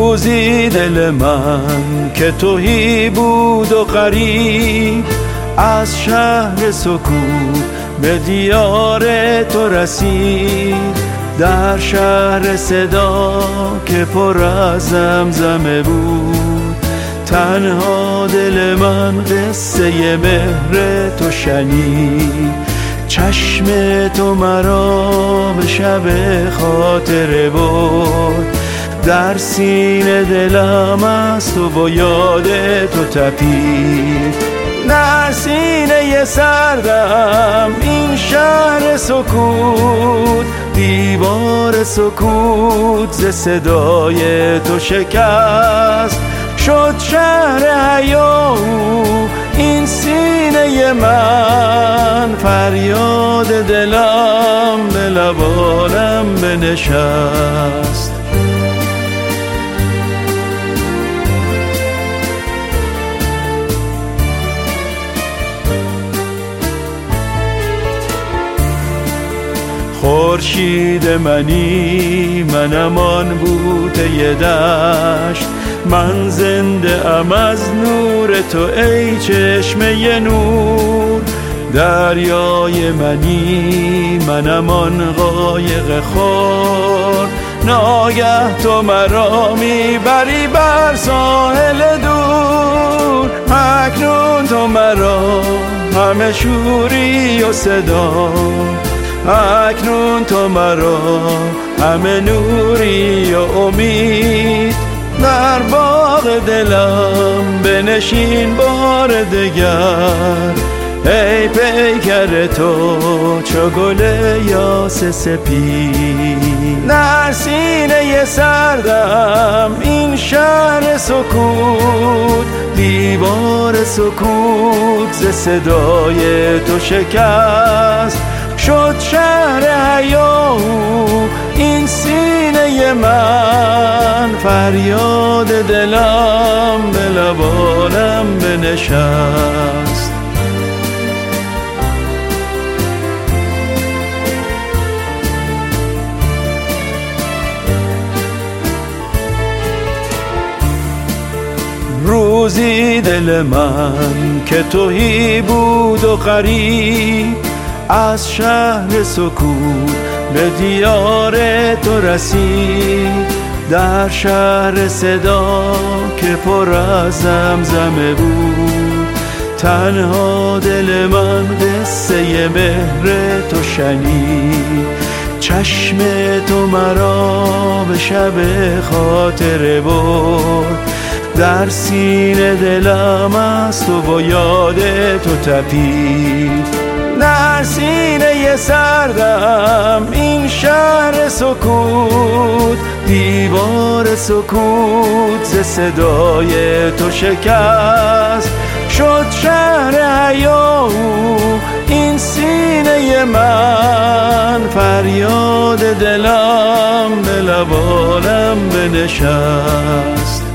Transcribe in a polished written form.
روزی دل من که تهی بود و غریب، از شهر سکوت به دیار تو رسید. در شهر صدا که پر از زمزمه بود، تنها دل من قصه مهر تو شنید. چشم تو مرا به شب خاطره برد، در سینه دلم از تو و یاد تو تپید. در سینه سردم این شهر سکوت، دیوار سکوت ز صدای تو شکست. شد شهر حیات این سینه من، فریاد دلم به لبانم بنشست. خورشید منی منم آن بوته دشت، من زنده ام از نور تو ای چشمه نور. دریای منی منم آن قایق خور، ناگه تو مرا میبری بر ساحل دور. اکنون تو مرا همه شوری و صدا، اکنون تو مرا همه نوری و امید. در باغ دلم بنشین بار دگر، ای پیکر تو چو گل یاس سپید. در سینه سردم این شهر سکوت، دیوار سکوت ز صدای تو شکست. شد شهر حیات این سینه من، فریاد دلم به لبانم بنشست. روزی دل من که تهی بود و غریب، از شهر سکوت به دیار تو رسید. در شهر صدا که پر از زمزمه بود، تنها دل من قصه مهر تو شنید. چشم تو مرا به شب خاطره برد، در سینه دلم از تو و یاد تو تپید. در سینه سردم این شهر سکوت، دیوار سکوت ز صدای تو شکست. شد شهر حیات این سینه من، فریاد دلم به لبانم بنشست.